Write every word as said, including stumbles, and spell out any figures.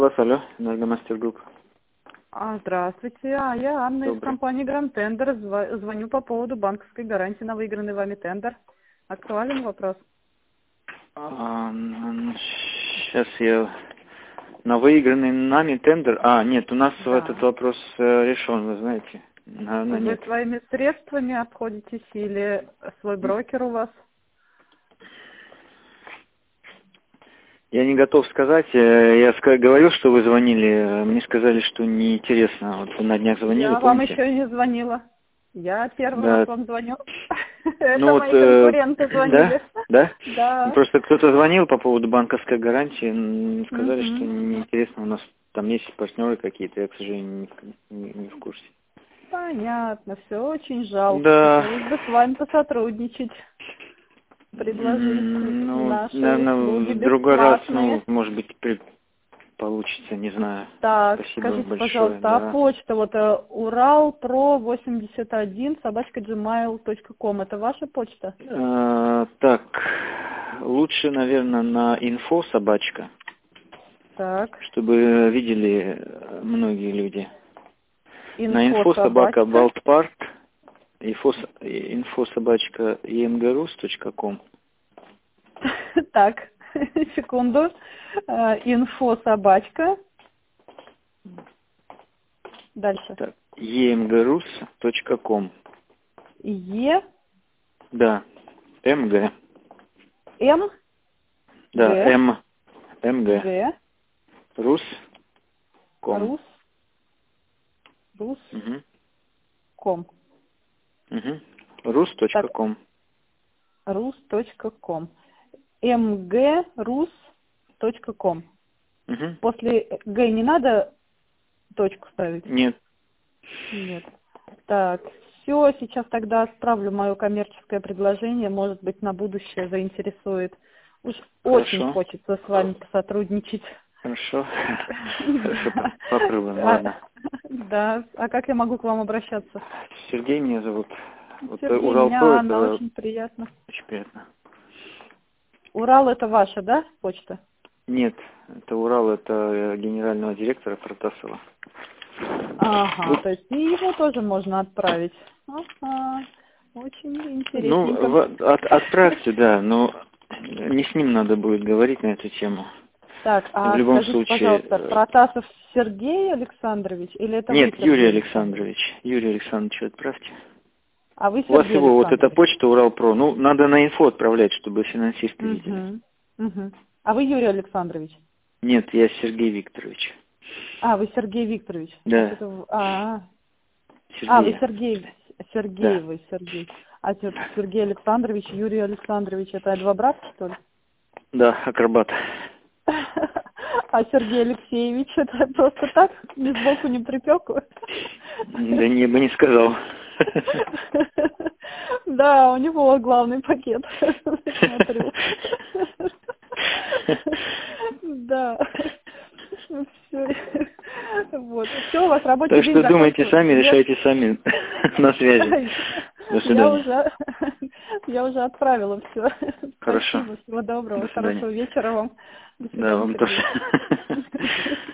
Вас, алло, Энергомастер Групп. А, здравствуйте, а я Анна из Добрый. компании Гранд Тендер. Зва- Звоню по поводу банковской гарантии на выигранный вами тендер. Актуален вопрос? Сейчас я на выигранный нами тендер. А, нет, у нас Да. этот вопрос э, решен, вы знаете. Наверное, Вы нет. своими средствами обходитесь или свой брокер у вас? Я не готов сказать. э, Я ска- говорил, что вы звонили. э, Мне сказали, что неинтересно. Вот вы на днях звонили, Я вам помните? еще не звонила. Я первый Да. раз вам звоню. Ну Это вот, мои э, конкуренты да? звонили. Да? Да. Просто кто-то звонил по поводу банковской гарантии, м, сказали, что Мгм. неинтересно, у нас там есть партнеры какие-то, я, к сожалению, не, не- не в курсе. Понятно, все очень жалко. Да, Хотелось бы с вами посотрудничать, предложить м, ну, наши наверное, услуги в другой раз, ну, бесплатные. может быть, при- получится, не знаю. Так, Спасибо скажите, большое, пожалуйста, а да. почта, вот э, уралпро восемьдесят один собачка gmail точка ком, это ваша почта? А, так, лучше, наверное, на инфо собачка, Так, чтобы видели э, многие люди. На инфо инфо собака собачка. Балтпарт, инфо, инфо собачка емгрус точка ком. Так, секунду. Э, Инфо собачка. Дальше. Так, емгрус точка ком. Е, Да, МГ. М, Да, Г, М, МГ. Г, Рус. Ком. Рус, Рус, Угу. ком. Угу. Рус точка Так, ком. рус точка ком. мгрус точка ком. Угу. После Г не надо точку ставить? Нет. Нет. Так, все, сейчас тогда отправлю мое коммерческое предложение, может быть, на будущее заинтересует. Уж очень Хорошо. хочется с вами посотрудничать. Хорошо. Хорошо, Да. попробуем, А, ладно. да. А как я могу к вам обращаться? Сергей меня зовут. Вот э, Сергей, Уралпро, меня Анна, это очень приятно. очень приятно. Урал это ваша, да, почта? Нет, это Урал, это э, генерального директора Протасова. Ага, то есть и его тоже можно отправить. Ага, очень Ну, интересненько. в- от- отправьте, да, но не с ним надо будет говорить на эту тему. Так, В а любом скажите, случае... пожалуйста, э, Протасов Сергей Александрович или это вы, Нет, Юрий Сергей Александрович? Александрович. Юрий Александрович, отправьте. А вы У вас Сергей его вот эта Александрович? почта Уралпро. Ну, надо на инфо отправлять, чтобы финансисты видели. Угу. Угу. А вы Юрий Александрович? Нет, я Сергей Викторович. А, вы Сергей Викторович. Да, Вот это в- А, а, вы Сергей. Сергей, Сергей, Да. вы Сергей. А те- Сергей Александрович, Юрий Александрович, это два брата, что ли? Да, акробат. А Сергей Алексеевич, это просто так, ни сбоку, ни припеку? Да не бы не сказал. Да, у него главный пакет, смотрю. Да. Все. Вот. Все, у вас рабочий Так день что думайте закончился. сами, Нет? решайте сами. На связи. До Я свидания. уже, я уже отправила все. Хорошо. Спасибо, всего доброго, До свидания. хорошего вечера вам. До Да, свидания, вам Сергей. тоже.